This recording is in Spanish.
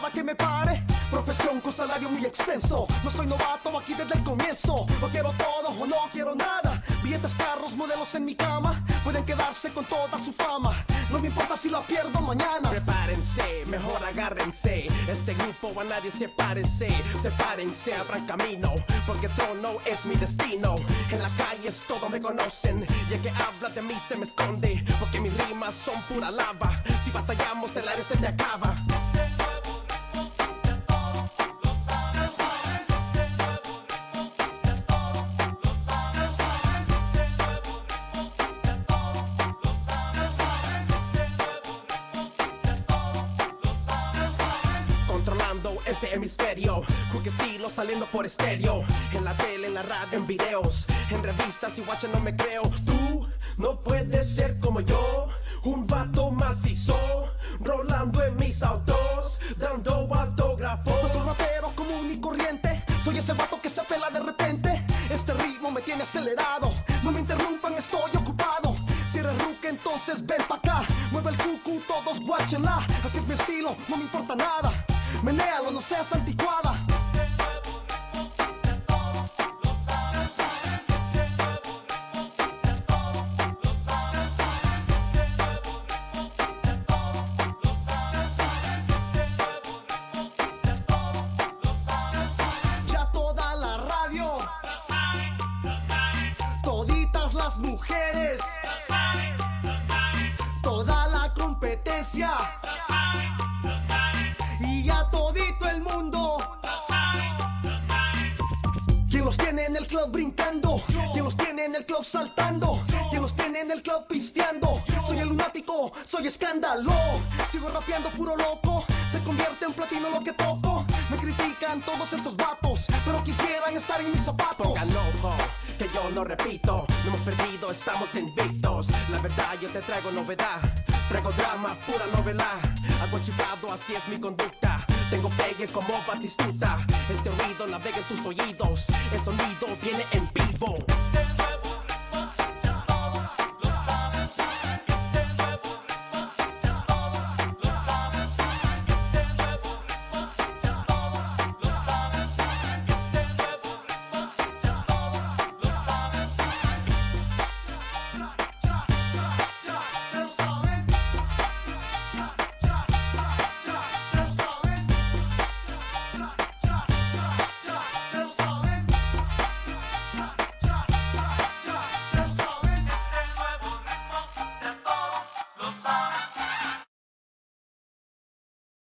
nada que me pare. Profesión con salario muy extenso. No soy novato aquí desde el comienzo. No quiero todo o no quiero nada. Billetes, carros, modelos en mi cama. Pueden quedarse con toda su fama. No me importa si la pierdo mañana. Prepárense, mejor agárrense. Este grupo a nadie se parece. Sepárense, abran camino, porque trono es mi destino. En las calles todos me conocen, y el que habla de mí se me esconde, porque mis rimas son pura lava. Si batallamos el aire se te acaba. Este hemisferio, quick estilo saliendo por estéreo. En la tele, en la radio, en videos, en revistas y watcha no me creo. Tú no puedes ser como yo, un vato macizo, rolando en mis autos, dando autógrafos. No soy rapero común y corriente, soy ese vato que se apela de repente. Este ritmo me tiene acelerado, no me interrumpan, estoy ocupado. Si eres ruca entonces ven pa' acá, mueve el cucu, todos guáchenla. Así es mi estilo, no me importa nada. Menéalo, no seas anticuada. Ya toda la radio, toditas las mujeres, toda la competencia, y ya todito el mundo. ¿Quién los tiene en el club brincando? ¿Quién los tiene en el club saltando? ¿Quién los tiene en el club pisteando? Soy el lunático, soy escándalo. Sigo rapeando puro loco, se convierte en platino lo que toco. Me critican todos estos vatos, pero quisieran estar en mis zapatos. Pongan ojo, que yo no repito, no hemos perdido, estamos invictos. La verdad yo te traigo novedad, traigo drama, pura novela. Algo chiflado, así es mi conducta. Tengo pegue como Batistuta. Este ruido navega en tus oídos, el sonido viene en vivo.